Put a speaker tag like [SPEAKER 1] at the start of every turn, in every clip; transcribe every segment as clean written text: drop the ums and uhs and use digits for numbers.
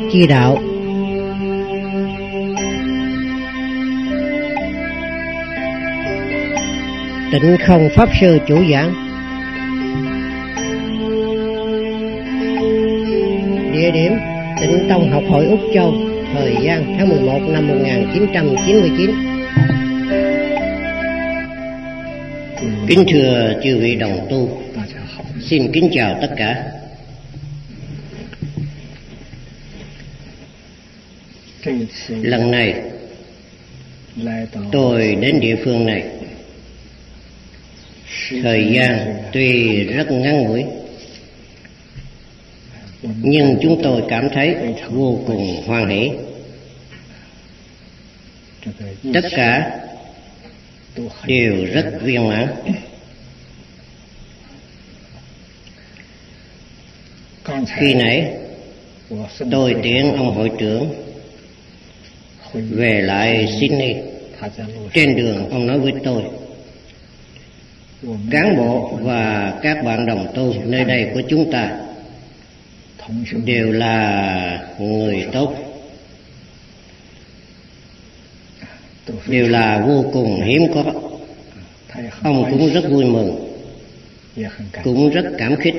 [SPEAKER 1] chi đạo. Tịnh Không Pháp Sư chủ giảng. Địa điểm Tịnh Tông Học hội Úc Châu. Thời gian tháng 11 năm 1999. Kính thưa chư vị đồng tu, xin kính chào tất cả. Lần này tôi đến địa phương này, thời gian tuy rất ngắn ngủi, nhưng chúng tôi cảm thấy vô cùng hoan hỷ. Tất cả đều rất viên mãn. Khi nãy tôi tiễn ông hội trưởng về lại Sydney. Trên đường ông nói với tôi, cán bộ và các bạn đồng tu nơi đây của chúng ta đều là người tốt, đều là vô cùng hiếm có. Ông cũng rất vui mừng, cũng rất cảm kích.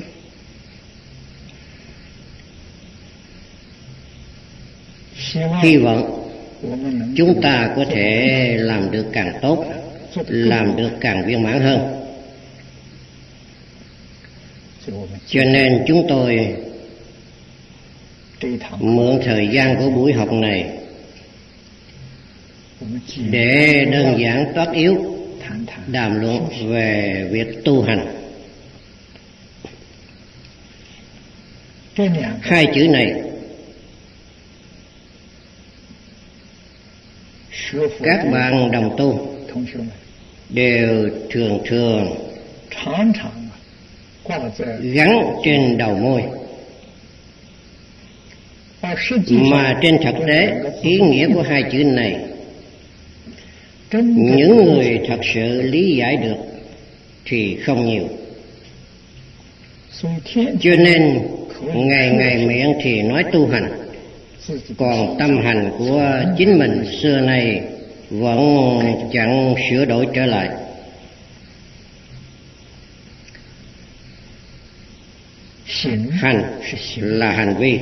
[SPEAKER 1] Hy vọng chúng ta có thể làm được càng tốt, làm được càng viên mãn hơn. Cho nên chúng tôi mượn thời gian của buổi học này để đơn giản toát yếu đàm luận về việc tu hành. Hai chữ này các bạn đồng tu đều thường gắn trên đầu môi, mà trên thực tế ý nghĩa của hai chữ này những người thật sự lý giải được thì không nhiều. Cho nên ngày ngày miệng thì nói tu hành, còn tâm hành của chính mình xưa nay vẫn chẳng sửa đổi trở lại. Hành là hành vi.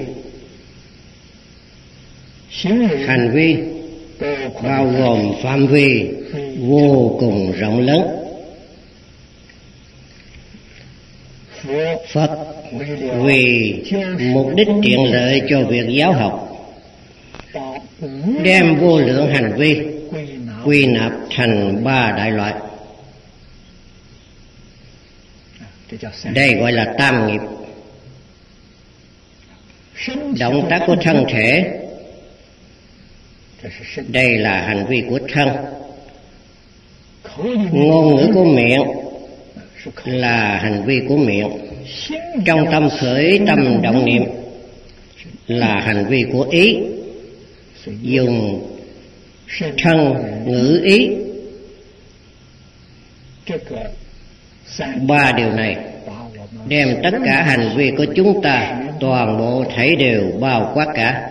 [SPEAKER 1] Hành vi bao gồm phạm vi vô cùng rộng lớn. Phật vì mục đích tiện lợi cho việc giáo học, đem vô lượng hành vi quy nạp thành 3 đại loại. Đây gọi là tam nghiệp. Động tác của thân thể, đây là hành vi của thân. Ngôn ngữ của miệng là hành vi của miệng. Trong tâm khởi tâm động niệm là hành vi của ý. Dùng thân ngữ ý, 3 điều này đem tất cả hành vi của chúng ta toàn bộ thảy đều bao quát cả.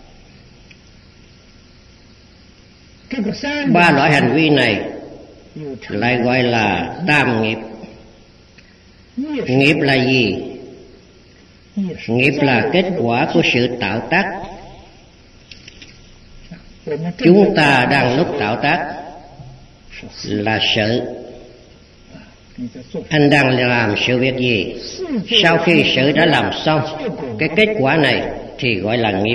[SPEAKER 1] 3 loại hành vi này lại gọi là tam nghiệp. Nghiệp là gì? Nghiệp là kết quả của sự tạo tác. Chúng ta đang lúc tạo tác là sự. Anh đang làm sự việc gì? Sau khi sự đã làm xong, cái kết quả này thì gọi là nghiệp.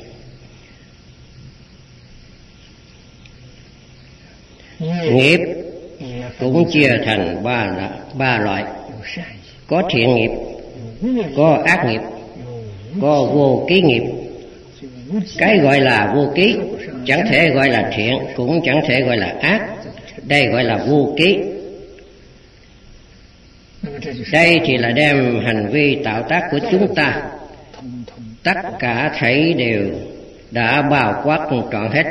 [SPEAKER 1] Nghiệp cũng chia thành ba loại. Có thiện nghiệp, có ác nghiệp, có vô ký nghiệp. Cái gọi là vô ký chẳng thể gọi là thiện, cũng chẳng thể gọi là ác. Đây gọi là vô ký. Đây thì là đem hành vi tạo tác của chúng ta tất cả thảy đều đã bao quát trọn hết.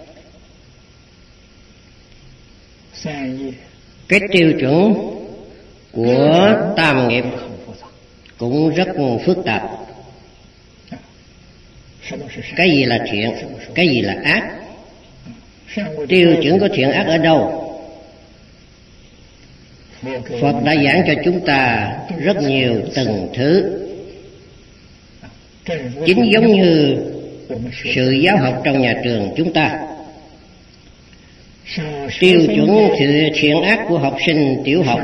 [SPEAKER 1] Cái tiêu chuẩn của tam nghiệp cũng rất phức tạp. cái gì là thiện, cái gì là ác, tiêu chuẩn của thiện ác ở đâu. Phật đã giảng cho chúng ta rất nhiều từng thứ, chính giống như sự giáo học trong nhà trường chúng ta. Tiêu chuẩn thiện ác của học sinh tiểu học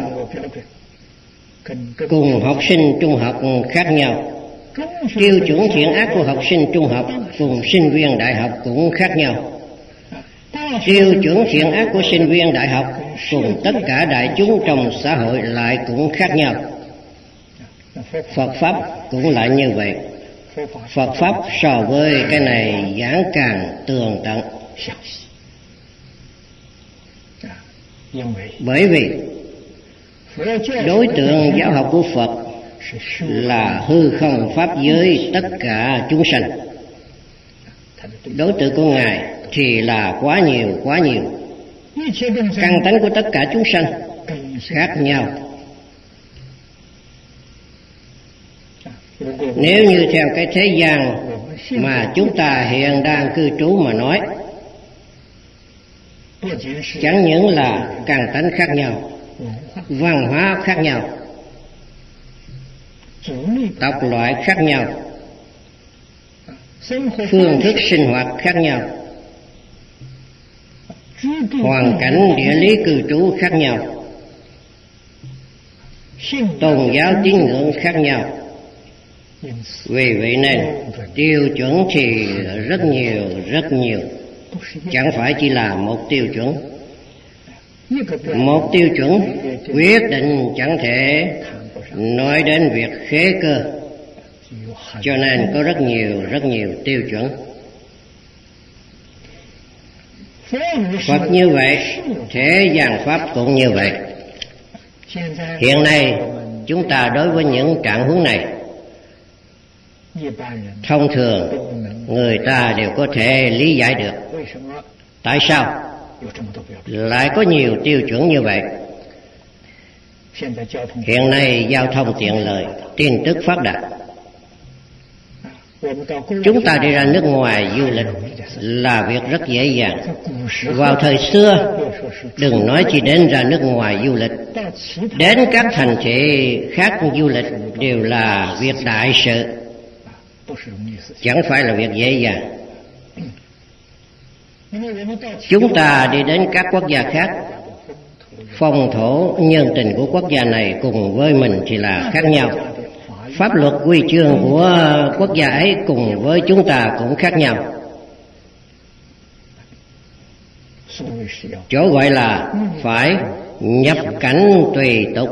[SPEAKER 1] cùng học sinh trung học khác nhau. Tiêu chuẩn thiện ác của học sinh trung học cùng sinh viên đại học cũng khác nhau. Tiêu chuẩn thiện ác của sinh viên đại học cùng tất cả đại chúng trong xã hội lại cũng khác nhau. Phật Pháp cũng lại như vậy. Phật Pháp so với cái này giảng càng tường tận. Bởi vì đối tượng giáo học của Phật là hư không pháp giới tất cả chúng sanh. Đối tượng của Ngài thì là quá nhiều. Căn tánh của tất cả chúng sanh khác nhau. Nếu như theo cái thế gian mà chúng ta hiện đang cư trú mà nói, chẳng những là căn tánh khác nhau, văn hóa khác nhau, tộc loại khác nhau, phương thức sinh hoạt khác nhau, hoàn cảnh địa lý cư trú khác nhau, tôn giáo tín ngưỡng khác nhau. Vì vậy nên tiêu chuẩn thì rất nhiều, chẳng phải chỉ là một tiêu chuẩn. Một tiêu chuẩn quyết định chẳng thể nói đến việc khế cơ, cho nên có rất nhiều tiêu chuẩn. Phật như vậy, thế gian Pháp cũng như vậy. Hiện nay chúng ta đối với những trạng huống này, thông thường người ta đều có thể lý giải được tại sao lại có nhiều tiêu chuẩn như vậy. Hiện nay giao thông tiện lợi, tin tức phát đạt. Chúng ta đi ra nước ngoài du lịch là việc rất dễ dàng. Vào thời xưa, đừng nói chỉ đến ra nước ngoài du lịch, đến các thành thị khác du lịch đều là việc đại sự, chẳng phải là việc dễ dàng. Chúng ta đi đến các quốc gia khác, phong thổ nhân tình của quốc gia này cùng với mình thì là khác nhau. Pháp luật quy chương của quốc gia ấy cùng với chúng ta cũng khác nhau. Chỗ gọi là phải nhập cảnh tùy tục.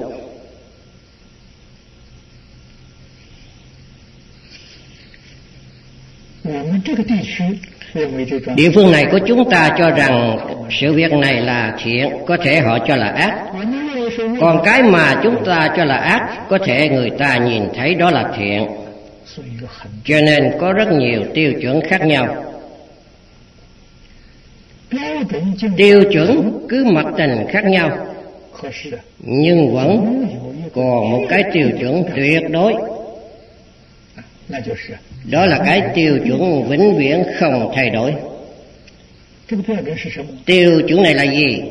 [SPEAKER 1] Địa phương này của chúng ta cho rằng sự việc này là thiện, có thể họ cho là ác. Còn cái mà chúng ta cho là ác, có thể người ta nhìn thấy đó là thiện. Cho nên có rất nhiều tiêu chuẩn khác nhau. Tiêu chuẩn cứ mặc tình khác nhau, nhưng vẫn còn một cái tiêu chuẩn tuyệt đối. Đó là cái tiêu chuẩn vĩnh viễn không thay đổi. Tiêu chuẩn này là gì?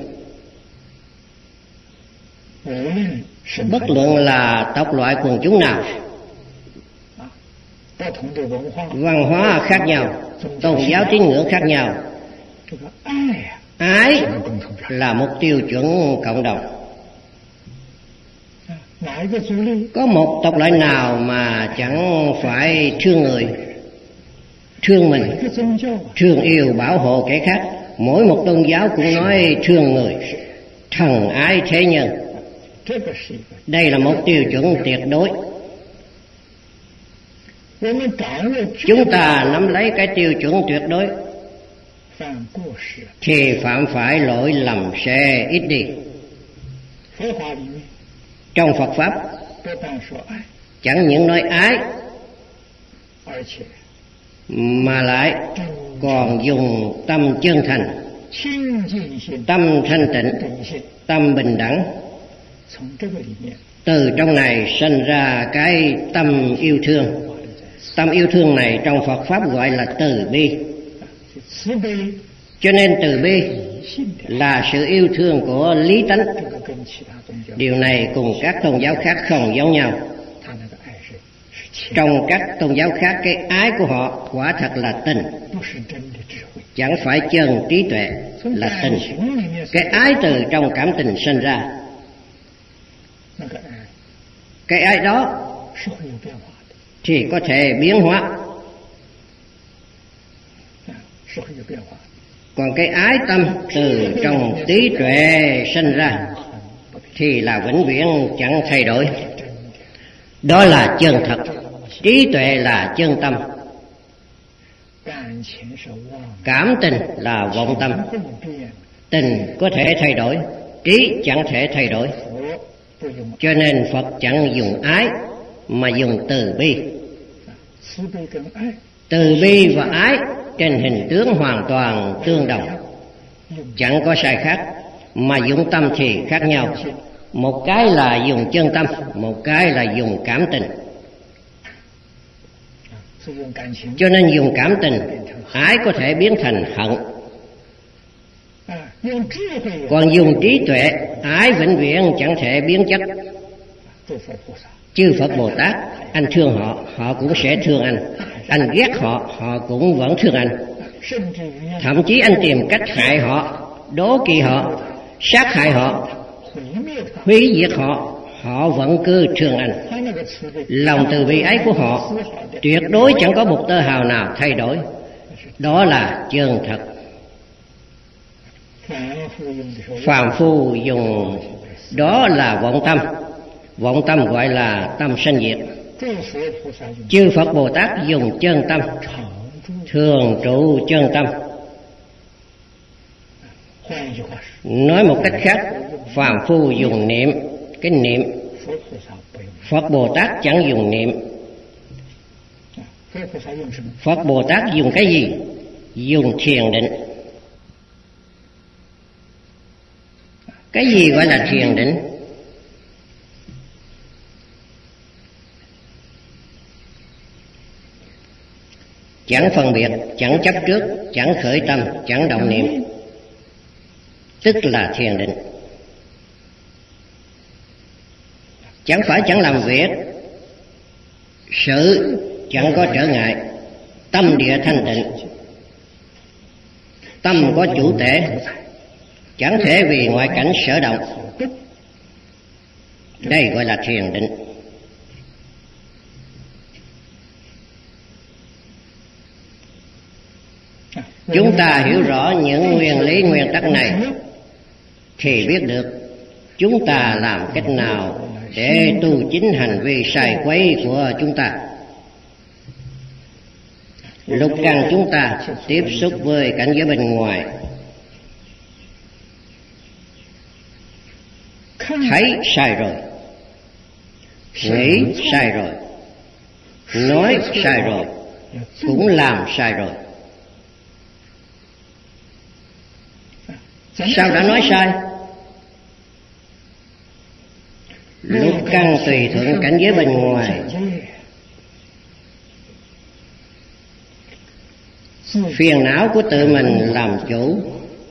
[SPEAKER 1] Bất luận là tộc loại quần chúng nào, văn hóa khác nhau, tôn giáo tín ngưỡng khác nhau, ái là một tiêu chuẩn cộng đồng. Có một tộc loại nào mà chẳng phải thương người, thương mình, thương yêu bảo hộ kẻ khác. Mỗi một tôn giáo cũng nói thương người, thần ái thế nhân. Đây là một tiêu chuẩn tuyệt đối. Chúng ta nắm lấy cái tiêu chuẩn tuyệt đối thì phạm phải lỗi lầm sẽ ít đi. Trong Phật Pháp chẳng những nói ái mà lại còn dùng tâm chân thành, tâm thanh tịnh, tâm bình đẳng. Từ trong này sinh ra cái tâm yêu thương. Tâm yêu thương này trong Phật Pháp gọi là từ bi. Cho nên từ bi là sự yêu thương của lý tánh. Điều này cùng các tôn giáo khác không giống nhau. Trong các tôn giáo khác, cái ái của họ quả thật là tình, chẳng phải chân trí tuệ, là tình. Cái ái từ trong cảm tình sinh ra. Cái ái đó thì có thể biến hóa. Còn cái ái tâm từ trong trí tuệ sinh ra thì là vĩnh viễn chẳng thay đổi. Đó là chân thật. Trí tuệ là chân tâm. Cảm tình là vọng tâm. Tình có thể thay đổi, trí chẳng thể thay đổi. Cho nên Phật chẳng dùng ái mà dùng từ bi. Từ bi và ái trên hình tướng hoàn toàn tương đồng, chẳng có sai khác, mà dụng tâm thì khác nhau. Một cái là dùng chân tâm, một cái là dùng cảm tình. Cho nên dùng cảm tình, ái có thể biến thành hận. Còn dùng trí tuệ, ái vĩnh viễn chẳng thể biến chất. Chư Phật Bồ Tát, anh thương họ, họ cũng sẽ thương anh. Anh ghét họ, họ cũng vẫn thương anh. Thậm chí anh tìm cách hại họ, đố kỵ họ, sát hại họ, hủy diệt họ, họ vẫn cứ thương anh. Lòng từ bi ấy của họ tuyệt đối chẳng có một tơ hào nào thay đổi. Đó là chân thật. Phàm phu dùng đó là vọng tâm. Vọng tâm gọi là tâm sanh diệt. Chư Phật Bồ Tát dùng chân tâm, thường trụ chân tâm. Nói một cách khác, phàm phu dùng niệm, cái niệm. Phật Bồ Tát chẳng dùng niệm. Phật Bồ Tát dùng cái gì? Dùng thiền định. Cái gì gọi là thiền định? Chẳng phân biệt, chẳng chấp trước, chẳng khởi tâm, chẳng động niệm, tức là thiền định. Chẳng phải chẳng làm việc, sự chẳng có trở ngại, tâm địa thanh tịnh, tâm có chủ tể, chẳng thể vì ngoại cảnh sở động. Đây gọi là thiền định. Chúng ta hiểu rõ những nguyên lý nguyên tắc này thì biết được chúng ta làm cách nào để tu chính hành vi sai quấy của chúng ta. Lục căn chúng ta tiếp xúc với cảnh giới bên ngoài, thấy sai rồi, nghĩ sai rồi, nói sai rồi, cũng làm sai rồi. Sao đã nói sai? Lục căn tùy thuận cảnh giới bên ngoài, phiền não của tự mình làm chủ.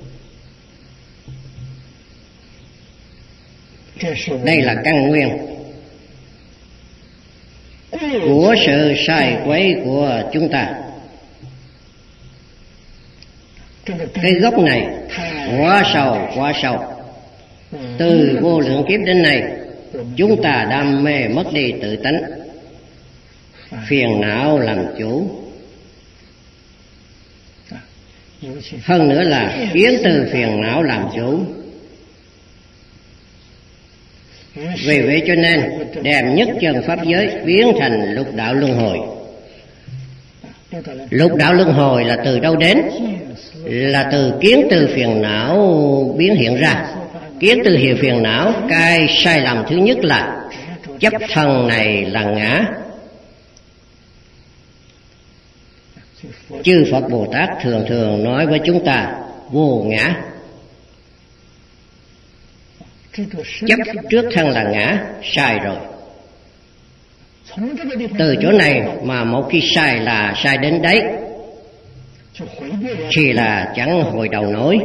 [SPEAKER 1] Đây là căn nguyên của sự sai quấy của chúng ta. Cái gốc này quá sâu. Từ vô lượng kiếp đến nay, chúng ta đam mê mất đi tự tánh, phiền não làm chủ. Hơn nữa là biến từ phiền não làm chủ. Vì vậy cho nên đem nhất chân pháp giới biến thành lục đạo luân hồi. Lục đạo luân hồi là từ đâu đến? Là từ kiến từ phiền não biến hiện ra. Kiến từ hiệu phiền não, cái sai lầm thứ nhất là chấp thân này là ngã. Chư Phật Bồ Tát thường thường nói với chúng ta vô ngã. Chấp trước thân là ngã, sai rồi. Từ chỗ này mà một khi sai là sai đến đấy, thì là chẳng hồi đầu nổi.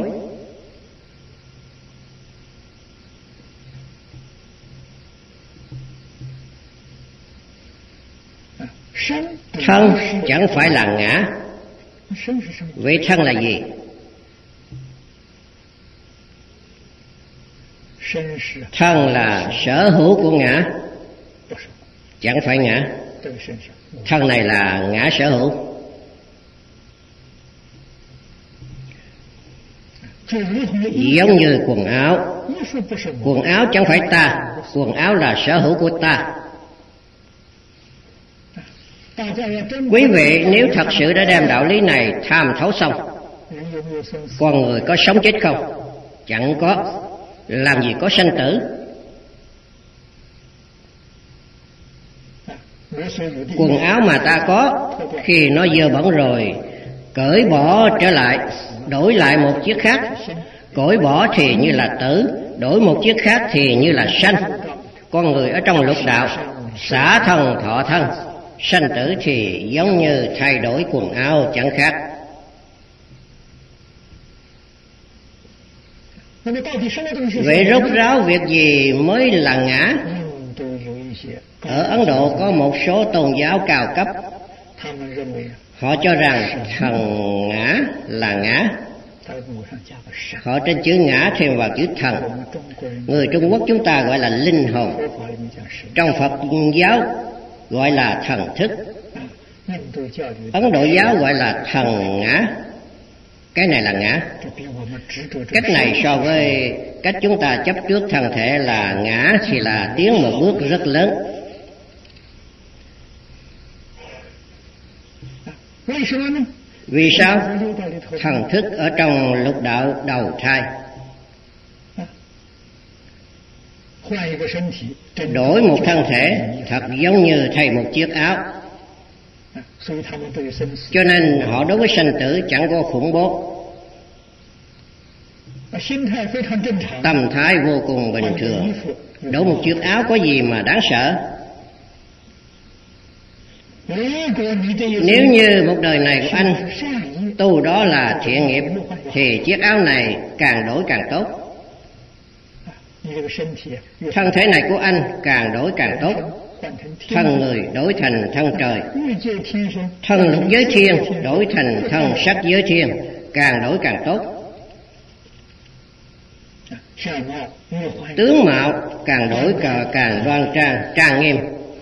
[SPEAKER 1] Thân chẳng phải là ngã. Vậy thân là gì? Thân là sở hữu của ngã, chẳng phải ngã. Thân này là ngã sở hữu. Giống như quần áo. Quần áo chẳng phải ta, quần áo là sở hữu của ta. Quý vị nếu thật sự đã đem đạo lý này tham thấu xong, con người có sống chết không? Chẳng có. Làm gì có sanh tử? Quần áo mà ta có, khi nó dơ bẩn rồi, cởi bỏ trở lại, đổi lại một chiếc khác. Cởi bỏ thì như là tử, đổi một chiếc khác thì như là sanh. Con người ở trong lục đạo, xả thân thọ thân, sanh tử thì giống như thay đổi quần áo chẳng khác. Vậy rốt ráo việc gì mới là ngã? Ở Ấn Độ có một số tôn giáo cao cấp, họ cho rằng thần ngã là ngã. Họ trên chữ ngã thêm vào chữ thần. Người Trung Quốc chúng ta gọi là linh hồn, trong Phật giáo gọi là thần thức, Ấn Độ giáo gọi là thần ngã. Cái này là ngã. Cách này so với cách chúng ta chấp trước thân thể là ngã thì là tiến một bước rất lớn. Vì sao? Thần thức ở trong lục đạo đầu thai, đổi một thân thể thật giống như thay một chiếc áo. Cho nên họ đối với sanh tử chẳng có khủng bố. Tâm thái vô cùng bình thường. Đổi một chiếc áo có gì mà đáng sợ? Nếu như một đời này của anh tu đó là thiện nghiệp, thì chiếc áo này càng đổi càng tốt. Thân thể này của anh càng đổi càng tốt. Thân người đổi thành thân trời, thân lục giới thiên đổi thành thân sắc giới thiên, càng đổi càng tốt. Tướng mạo càng đổi càng đoan trang, trang nghiêm.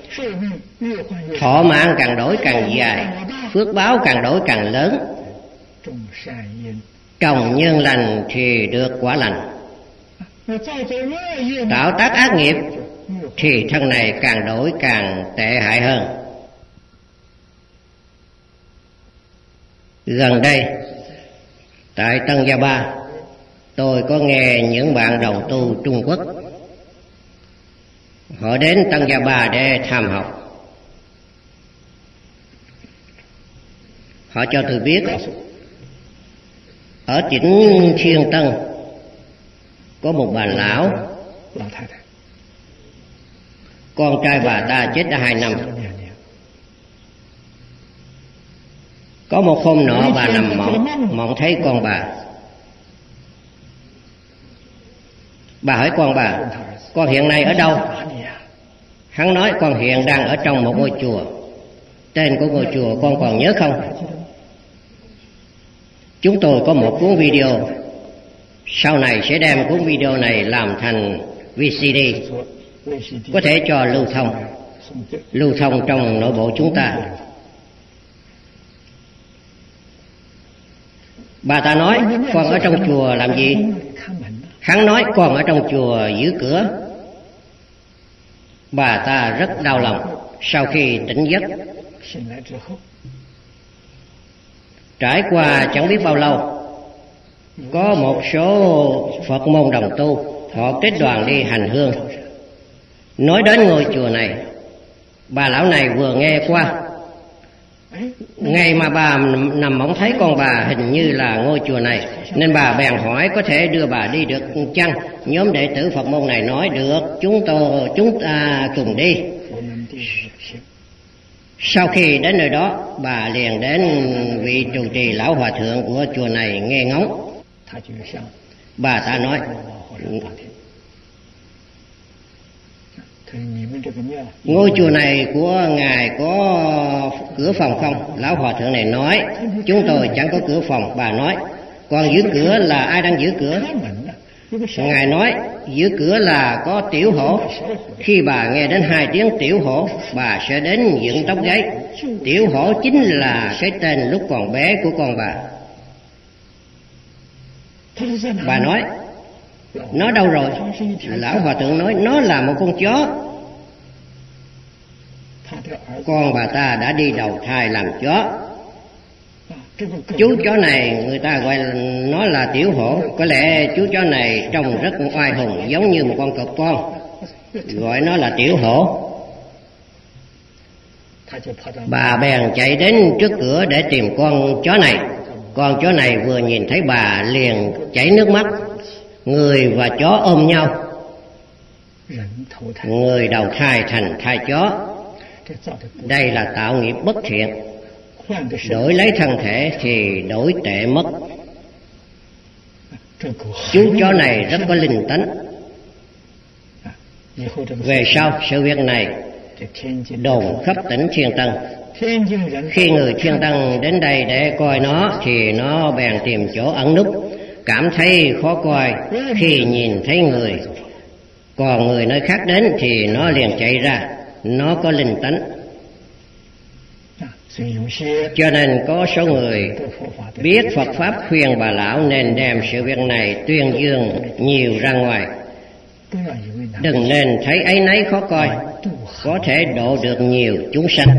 [SPEAKER 1] Thọ mạng càng đổi càng dài, phước báo càng đổi càng lớn. Trồng nhân lành thì được quả lành. Tạo tác ác nghiệp thì thân này càng đổi càng tệ hại hơn. Gần đây tại Tân Gia Ba, tôi có nghe những bạn đồng tu Trung Quốc, họ đến Tân Gia Ba để tham học. Họ cho tôi biết ở tỉnh Thiên Tân có một bà lão, con trai bà ta chết đã 2 năm. Có một hôm nọ bà nằm mộng thấy con bà. Bà hỏi con bà, con hiện nay ở đâu? Hắn nói, con hiện đang ở trong một ngôi chùa. Tên của ngôi chùa con còn nhớ không? Chúng tôi có một cuốn video, sau này sẽ đem cuốn video này làm thành VCD, có thể cho lưu thông trong nội bộ chúng ta. Bà ta nói, con ở trong chùa làm gì? Hắn nói, con ở trong chùa giữ cửa. Bà ta rất đau lòng. Sau khi tỉnh giấc, trải qua chẳng biết bao lâu, có một số Phật môn đồng tu họ kết đoàn đi hành hương. Nói đến ngôi chùa này, bà lão này vừa nghe qua. Ngày mà bà nằm mộng thấy con bà hình như là ngôi chùa này, nên bà bèn hỏi có thể đưa bà đi được chăng? Nhóm đệ tử Phật môn này nói được, chúng ta cùng đi. Sau khi đến nơi đó, bà liền đến vị trụ trì lão hòa thượng của chùa này nghe ngóng. Bà ta nói: ngôi chùa này của ngài có cửa phòng không? Lão hòa thượng này nói: chúng tôi chẳng có cửa phòng. Bà nói: còn giữ cửa là ai đang giữ cửa? Ngài nói: giữ cửa là có tiểu hổ. Khi bà nghe đến 2 tiếng tiểu hổ, bà sẽ đến dựng tóc gáy. Tiểu hổ chính là cái tên lúc còn bé của con bà. Bà nói: nó đâu rồi? Lão hòa thượng nói: nó là một con chó. Con bà ta đã đi đầu thai làm chó. Chú chó này người ta gọi nó là tiểu hổ. Có lẽ chú chó này trông rất oai hùng, giống như một con cọp con, gọi nó là tiểu hổ. Bà bèn chạy đến trước cửa để tìm con chó này. Con chó này vừa nhìn thấy bà liền chảy nước mắt. Người và chó ôm nhau. Người đầu thai thành thai chó. Đây là tạo nghiệp bất thiện. Đổi lấy thân thể thì đổi tệ mất. Chú chó này rất có linh tánh. Về sau sự việc này đồn khắp tỉnh Thiên Tân. Khi người Thiên Tân đến đây để coi nó thì nó bèn tìm chỗ ẩn núp, cảm thấy khó coi khi nhìn thấy người. Còn người nơi khác đến thì nó liền chạy ra. Nó có linh tánh. Cho nên có số người biết Phật Pháp khuyên bà lão nên đem sự việc này tuyên dương nhiều ra ngoài. Đừng nên thấy áy náy khó coi, có thể độ được nhiều chúng sanh.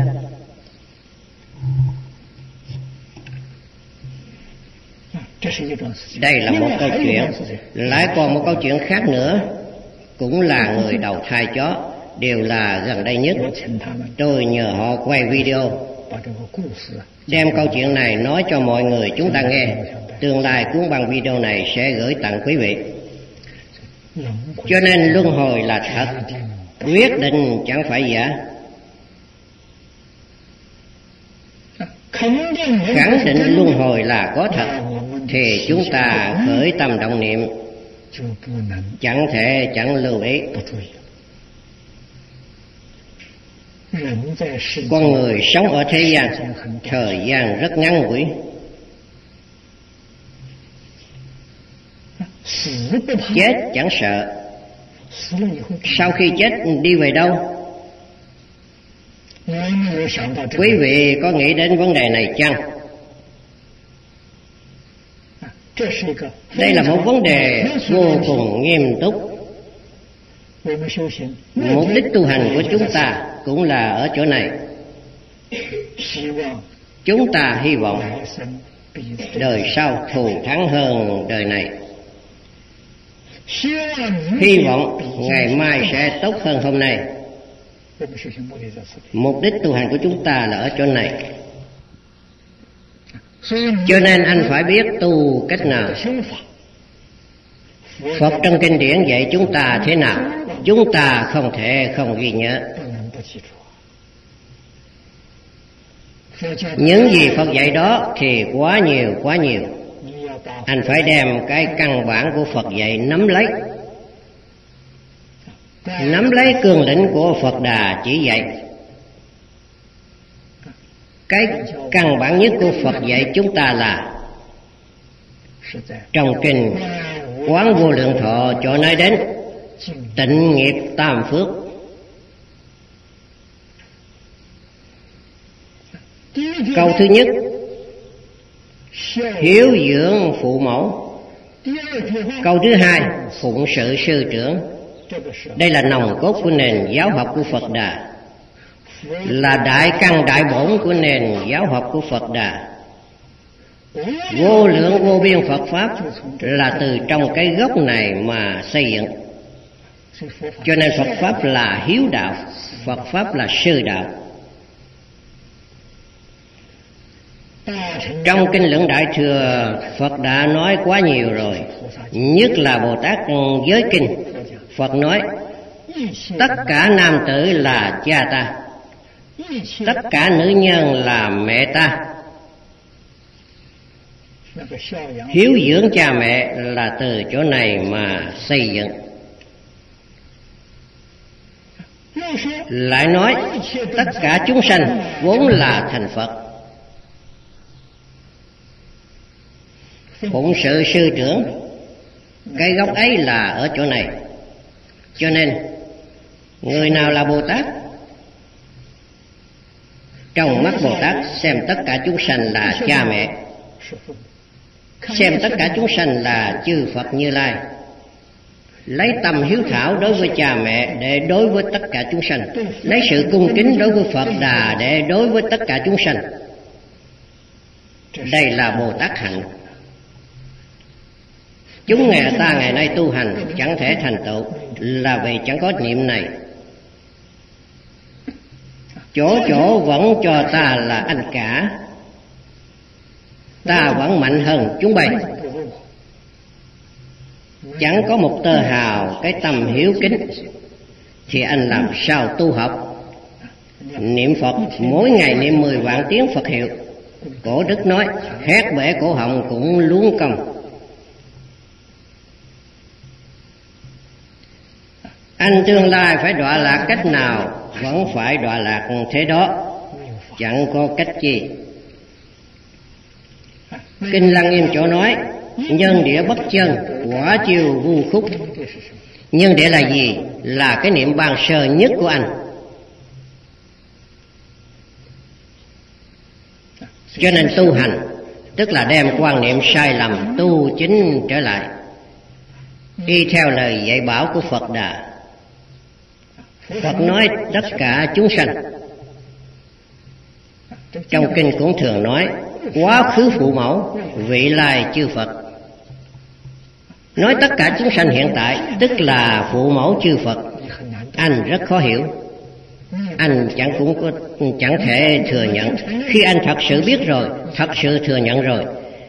[SPEAKER 1] Đây là một câu chuyện. Lại còn một câu chuyện khác nữa, cũng là người đầu thai chó, đều là gần đây nhất. Tôi nhờ họ quay video, đem câu chuyện này nói cho mọi người chúng ta nghe. Tương lai cuốn băng video này sẽ gửi tặng quý vị. Cho nên luân hồi là thật, quyết định chẳng phải giả. Khẳng định luân hồi là có thật thì chúng ta khởi tâm động niệm chẳng thể chẳng lưu ý. Con người sống ở thế gian thời gian rất ngắn ngủi. Chết chẳng sợ. Sau khi chết đi về đâu? Quý vị có nghĩ đến vấn đề này chăng? Đây là một vấn đề vô cùng nghiêm túc. Mục đích tu hành của chúng ta cũng là ở chỗ này. Chúng ta hy vọng đời sau thù thắng hơn đời này. Hy vọng ngày mai sẽ tốt hơn hôm nay. Mục đích tu hành của chúng ta là ở chỗ này. Cho nên anh phải biết tu cách nào. Phật trong kinh điển dạy chúng ta thế nào, chúng ta không thể không ghi nhớ. Những gì Phật dạy đó thì quá nhiều. Anh phải đem cái căn bản của Phật dạy nắm lấy. Nắm lấy cương lĩnh của Phật Đà chỉ dạy. Cái căn bản nhất của Phật dạy chúng ta là trong kinh Quán Vô Lượng Thọ cho nói đến tịnh nghiệp tam phước. Câu thứ nhất, hiếu dưỡng phụ mẫu. Câu thứ hai, phụng sự sư trưởng. Đây là nòng cốt của nền giáo học của Phật Đà, là đại căn đại bổn của nền giáo học của Phật Đà. Vô lượng vô biên Phật Pháp là từ trong cái gốc này mà xây dựng. Cho nên Phật Pháp là hiếu đạo, Phật Pháp là sư đạo. Trong Kinh Luận Đại Thừa, Phật đã nói quá nhiều rồi. Nhất là Bồ Tát Giới Kinh, Phật nói tất cả nam tử là cha ta. tất cả nữ nhân là mẹ ta. Hiếu dưỡng cha mẹ là từ chỗ này mà xây dựng. Lại nói tất cả chúng sanh vốn là thành Phật. Phụng sự sư trưởng, cái gốc ấy là ở chỗ này. Cho nên người nào là Bồ Tát? Trong mắt Bồ Tát xem tất cả chúng sanh là cha mẹ, xem tất cả chúng sanh là chư Phật Như Lai. Lấy tâm hiếu thảo đối với cha mẹ để đối với tất cả chúng sanh, lấy sự cung kính đối với Phật Đà để đối với tất cả chúng sanh. Đây là Bồ Tát hạnh. Chúng ta ngày nay tu hành chẳng thể thành tựu là vì chẳng có niệm này. Chỗ chỗ vẫn cho ta là anh cả, ta vẫn mạnh hơn chúng bay. Chẳng có một tơ hào cái tâm hiếu kính thì anh làm sao tu học? Niệm Phật mỗi ngày niệm 10 vạn tiếng Phật hiệu. Cổ đức nói hét bể cổ họng cũng luống công. Anh tương lai phải đọa lạc cách nào vẫn phải đọa lạc thế đó, chẳng có cách gì. Kinh Lăng Nghiêm chỗ nói nhân địa bất chân, quả chiêu vu khúc. Nhân địa là gì? Là cái niệm ban sơ nhất của anh. Cho nên tu hành tức là đem quan niệm sai lầm tu chính trở lại, đi theo lời dạy bảo của Phật Đà. Phật nói tất cả chúng sanh. Trong kinh cũng thường nói quá khứ phụ mẫu, vị lai chư Phật. Nói tất cả chúng sanh hiện tại tức là phụ mẫu chư Phật. Anh rất khó hiểu. Anh chẳng thể thừa nhận. Khi anh thật sự biết rồi, thật sự thừa nhận rồi,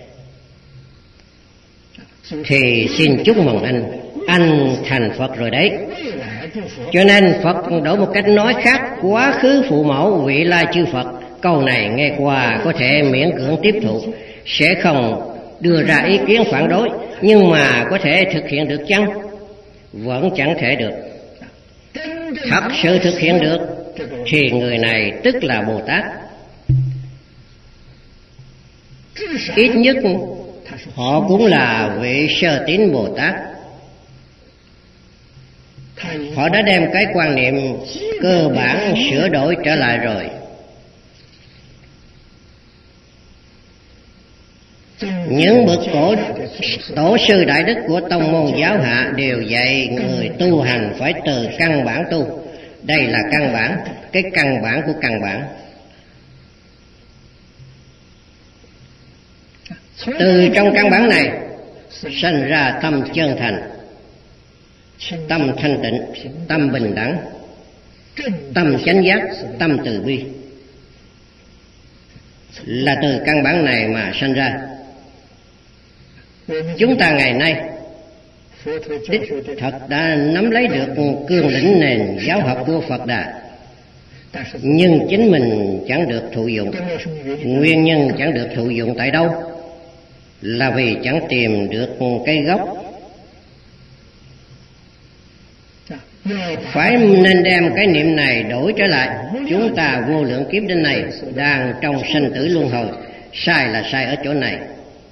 [SPEAKER 1] thì xin chúc mừng anh thành Phật rồi đấy. Cho nên Phật đổi một cách nói khác, quá khứ phụ mẫu, vị lai chư Phật. Câu này nghe qua có thể miễn cưỡng tiếp thụ, sẽ không đưa ra ý kiến phản đối, nhưng mà có thể thực hiện được chăng? Vẫn chẳng thể được. Thật sự thực hiện được thì người này tức là Bồ Tát. Ít nhất họ cũng là vị sơ tín Bồ Tát. Họ đã đem cái quan niệm cơ bản sửa đổi trở lại rồi. Những bậc tổ sư đại đức của tông môn giáo hạ đều dạy người tu hành phải từ căn bản tu. Đây là căn bản, cái căn bản của căn bản. Từ trong căn bản này sanh ra tâm chân thành, tâm thanh tịnh, tâm bình đẳng, tâm chánh giác, tâm từ bi. Là từ căn bản này mà sanh ra. Chúng ta ngày nay đích thật đã nắm lấy được cương lĩnh nền giáo học của Phật Đà, nhưng chính mình chẳng được thụ dụng. Nguyên nhân chẳng được thụ dụng tại đâu? Là vì chẳng tìm được cái gốc. Phải nên đem cái niệm này đổi trở lại. Chúng ta vô lượng kiếp đến này đang trong sanh tử luân hồi. Sai là sai ở chỗ này.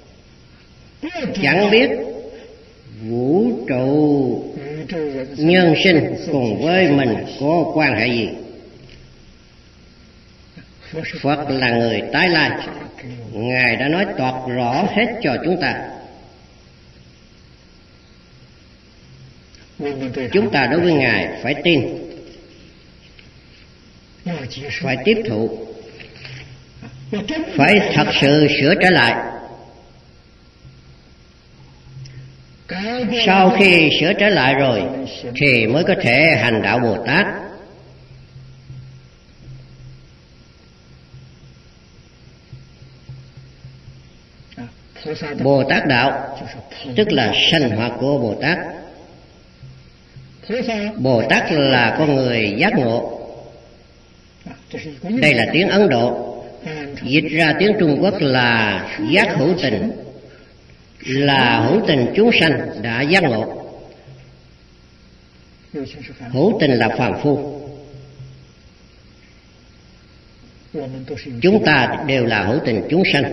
[SPEAKER 1] Chẳng biết vũ trụ nhân sinh cùng với mình có quan hệ gì. Phật là người tái lai, Ngài đã nói toạc rõ hết cho chúng ta. Chúng ta đối với Ngài phải tin, phải tiếp thụ, phải thật sự sửa trở lại. Sau khi sửa trở lại rồi thì mới có thể hành đạo Bồ Tát. Bồ Tát đạo tức là sanh hoạt của Bồ Tát. Bồ Tát là con người giác ngộ, Đây là tiếng Ấn Độ, dịch ra tiếng Trung Quốc là giác hữu tình, là hữu tình chúng sanh đã giác ngộ. Hữu tình là phàm phu, chúng ta đều là hữu tình chúng sanh.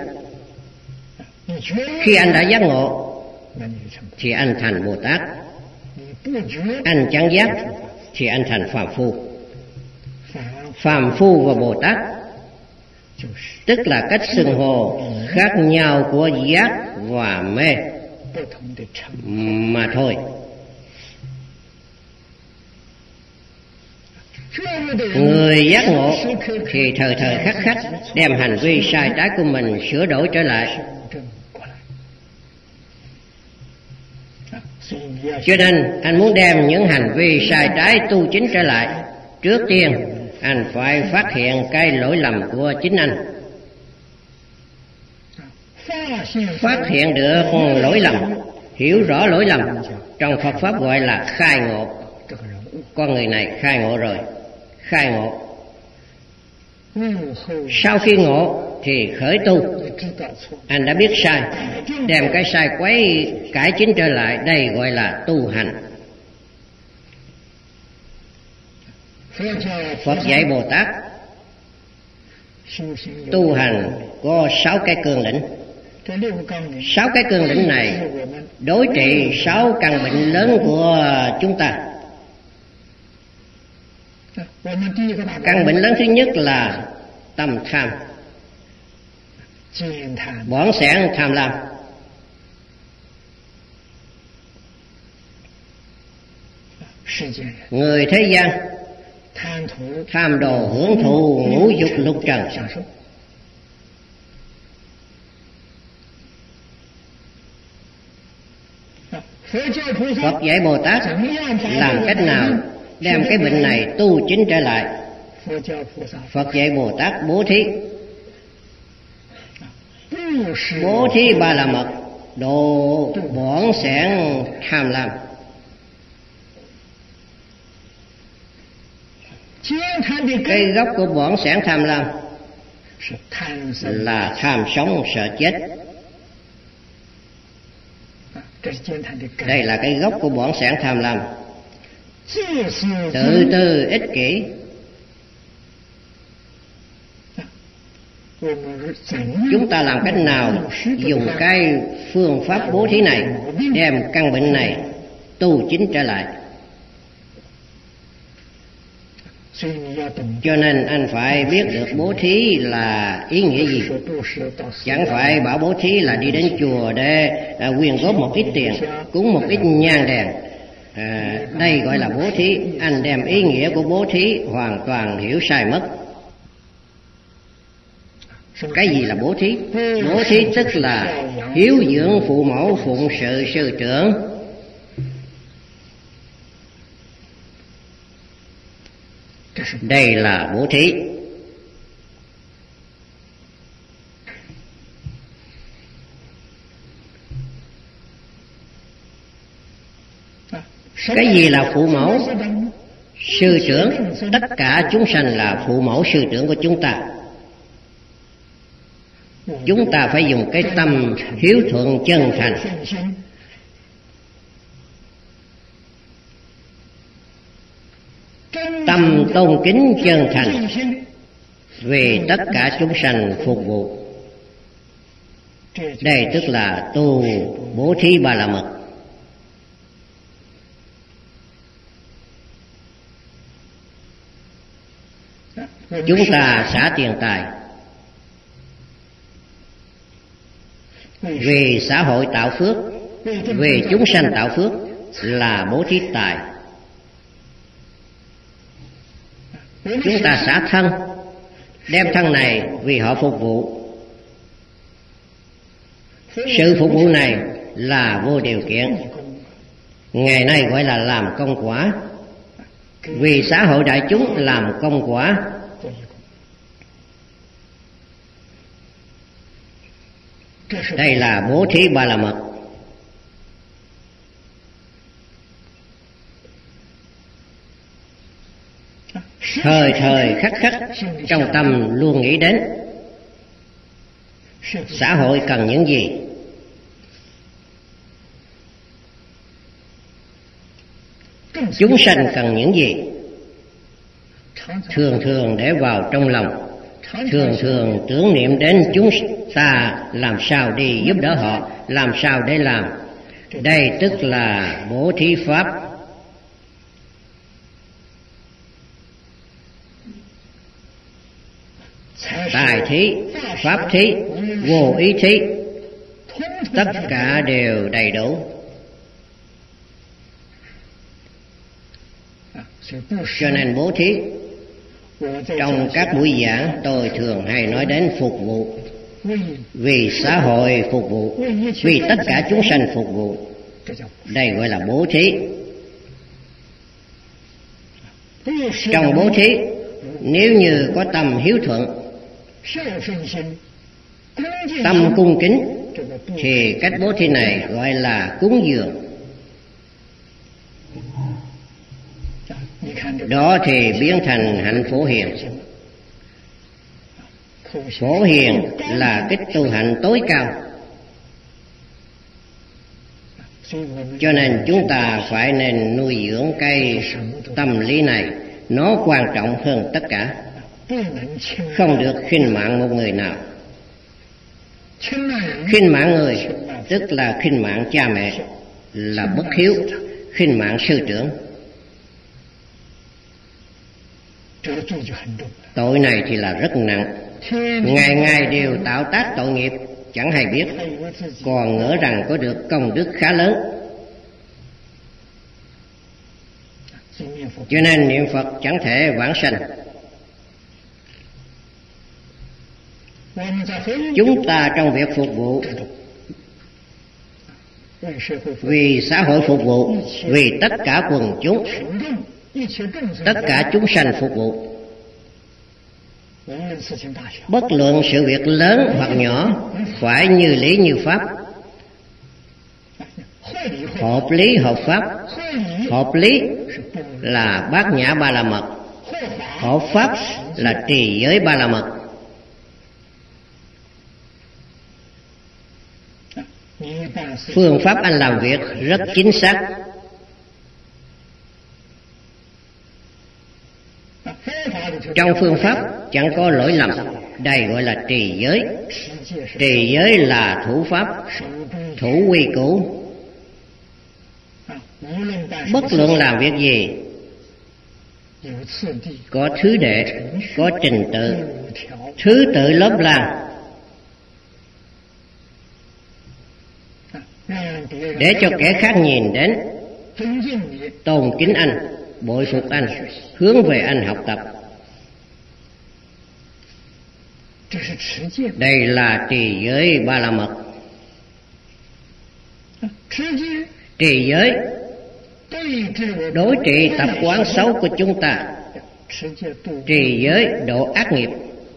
[SPEAKER 1] Khi anh đã giác ngộ thì anh thành Bồ Tát, anh chẳng giác thì anh thành phàm phu. Phàm phu và Bồ Tát tức là cách xưng hô khác nhau của giác và mê mà thôi. Người giác ngộ thì thời thời khắc khắc đem hành vi sai trái của mình sửa đổi trở lại. Cho nên anh muốn đem những hành vi sai trái tu chính trở lại, trước tiên anh phải phát hiện cái lỗi lầm của chính anh. Phát hiện được lỗi lầm, hiểu rõ lỗi lầm, trong Phật Pháp gọi là khai ngộ. Con người này khai ngộ rồi, khai ngộ. Sau khi ngộ thì khởi tu. Anh đã biết sai, đem cái sai quấy cải chính trở lại, đây gọi là tu hành. Phật dạy Bồ Tát tu hành có 6 cái cương lĩnh. 6 cái cương lĩnh này đối trị 6 căn bệnh lớn của chúng ta. Căn bệnh lớn thứ nhất là tâm tham, bỏng sẻn tham lam. Người thế gian tham đồ hưởng thụ ngũ dục lục trần. Phật dạy Bồ Tát làm cách nào đem cái bệnh này tu chính trở lại. Phật dạy Bồ Tát bố thí. Bố thí ba la mật, độ bỏng sẻn tham lam. Cái gốc của bỏng sẻn tham lam là tham sống sợ chết. Đây là cái gốc của bỏng sẻn tham lam. Tự tư ích kỷ. Chúng ta làm cách nào dùng cái phương pháp bố thí này đem căn bệnh này tu chính trở lại. Cho nên anh phải biết được bố thí là ý nghĩa gì. Chẳng phải bảo bố thí là đi đến chùa để quyên góp một ít tiền, cúng một ít nhang đèn. Đây gọi là bố thí. Anh đem ý nghĩa của bố thí hoàn toàn hiểu sai mất. Cái gì là bố thí? Bố thí tức là hiếu dưỡng phụ mẫu, phụng sự sư trưởng. Đây là bố thí. Cái gì là phụ mẫu? Sư trưởng. Tất cả chúng sanh là phụ mẫu sư trưởng của chúng ta. Chúng ta phải dùng cái tâm hiếu thuận chân thành, tâm tôn kính chân thành vì tất cả chúng sanh phục vụ. Đây tức là tu bố thí ba la mật. Chúng ta xả tiền tài vì xã hội tạo phước, vì chúng sanh tạo phước là bố thí tài. Chúng ta xả thân, đem thân này vì họ phục vụ. Sự phục vụ này là vô điều kiện, ngày nay gọi là làm công quả. Vì xã hội đại chúng làm công quả. Đây là bố thí ba la mật. thời thời khắc khắc trong tâm luôn nghĩ đến xã hội cần những gì, chúng sanh cần những gì, thường thường để vào trong lòng, thường thường tưởng niệm đến chúng ta làm sao đi giúp đỡ họ, làm sao để làm. Đây tức là bố thí pháp. Tài thí, pháp thí, vô ý thí, tất cả đều đầy đủ. Cho nên bố thí, trong các buổi giảng tôi thường hay nói đến phục vụ, vì xã hội phục vụ, vì tất cả chúng sanh phục vụ. Đây gọi là bố thí. Trong bố thí, nếu như có tâm hiếu thuận, tâm cung kính, thì cách bố thí này gọi là cúng dường. Đó thì biến thành hạnh phổ hiền. Phổ hiền là cái tu hạnh tối cao. Cho nên chúng ta phải nên nuôi dưỡng cái tâm lý này. Nó quan trọng hơn tất cả. Không được khinh mạng một người nào. Khinh mạng người tức là khinh mạng cha mẹ, là bất hiếu, khinh mạng sư trưởng. Tội này thì là rất nặng. Ngày ngày đều tạo tác tội nghiệp, chẳng hay biết, còn ngỡ rằng có được công đức khá lớn. Cho nên niệm Phật chẳng thể vãng sanh. Chúng ta trong việc phục vụ, vì xã hội phục vụ, vì tất cả quần chúng, tất cả chúng sanh phục vụ. Bất luận sự việc lớn hoặc nhỏ, phải như lý như pháp, hợp lý hợp pháp. Hợp lý là bát nhã ba la mật, hợp pháp là trì giới ba la mật. Phương pháp anh làm việc rất chính xác. Trong phương pháp chẳng có lỗi lầm. Đây gọi là trì giới. Trì giới là thủ pháp, thủ quy củ. Bất luận làm việc gì, có thứ đệ, có trình tự, thứ tự lớp lang, để cho kẻ khác nhìn đến, tôn kính anh, bội phục anh, hướng về anh học tập. Đây là trì giới ba la mật. Trì giới đối trị tập quán xấu của chúng ta. Trì giới độ ác nghiệp.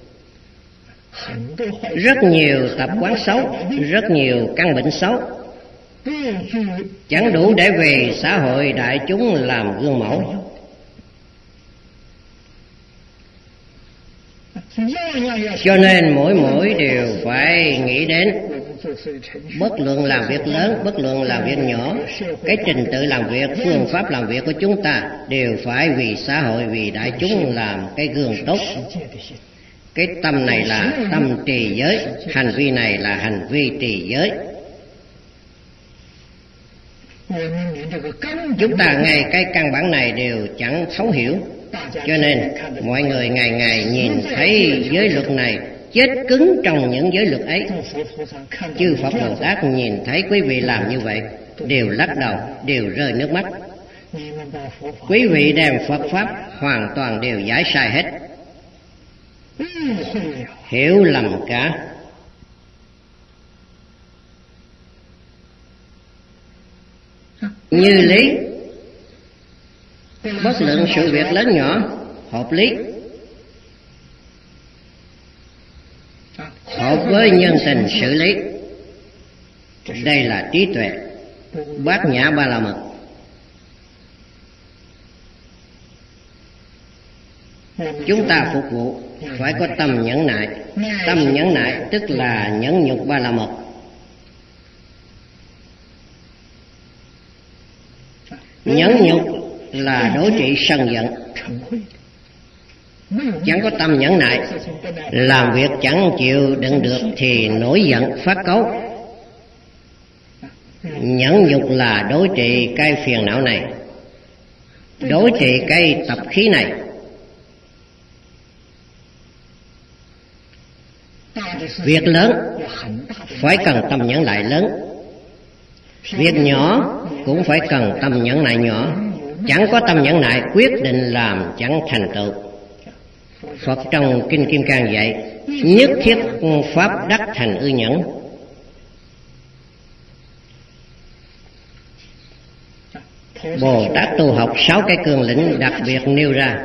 [SPEAKER 1] Rất nhiều tập quán xấu, rất nhiều căn bệnh xấu, chẳng đủ để về xã hội đại chúng làm gương mẫu. Cho nên mỗi đều phải nghĩ đến, bất luận làm việc lớn, bất luận làm việc nhỏ, cái trình tự làm việc, phương pháp làm việc của chúng ta đều phải vì xã hội, vì đại chúng làm cái gương tốt. Cái tâm này là tâm trì giới, hành vi này là hành vi trì giới. Chúng ta ngay cái căn bản này đều chẳng thấu hiểu. Cho nên mọi người ngày ngày nhìn thấy giới luật này chết cứng trong những giới luật ấy. Chư Phật Bồ Tát nhìn thấy quý vị làm như vậy đều lắc đầu, đều rơi nước mắt. Quý vị đem Phật Pháp hoàn toàn đều giải sai hết, hiểu lầm cả. Như lý, bất luận sự việc lớn nhỏ, hợp lý, hợp với nhân tình xử lý. Đây là trí tuệ, bát nhã ba la mật. Chúng ta phục vụ phải có tâm nhẫn nại. Tâm nhẫn nại tức là nhẫn nhục ba la mật. Nhẫn nhục là đối trị sân giận. Chẳng có tâm nhẫn nại, làm việc chẳng chịu đựng được thì nổi giận phát cáu. Nhẫn nhục là đối trị cái phiền não này, đối trị cái tập khí này. Việc lớn phải cần tâm nhẫn nại lớn, việc nhỏ cũng phải cần tâm nhẫn nại nhỏ. Chẳng có tâm nhẫn nại, quyết định làm chẳng thành tựu. Phật trong Kinh Kim Cang dạy, nhất thiết pháp đắc thành ư nhẫn. Bồ Tát tu học 6 cái cương lĩnh đặc biệt nêu ra,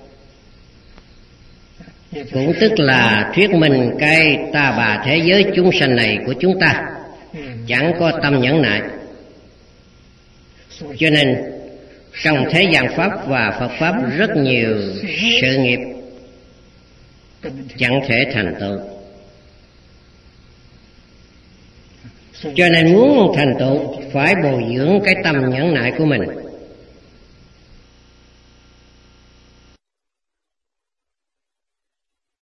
[SPEAKER 1] cũng tức là thuyết minh cái ta bà thế giới chúng sanh này của chúng ta chẳng có tâm nhẫn nại. Cho nên trong thế gian Pháp và Phật Pháp rất nhiều sự nghiệp chẳng thể thành tựu. Cho nên muốn thành tựu phải bồi dưỡng cái tâm nhẫn nại của mình.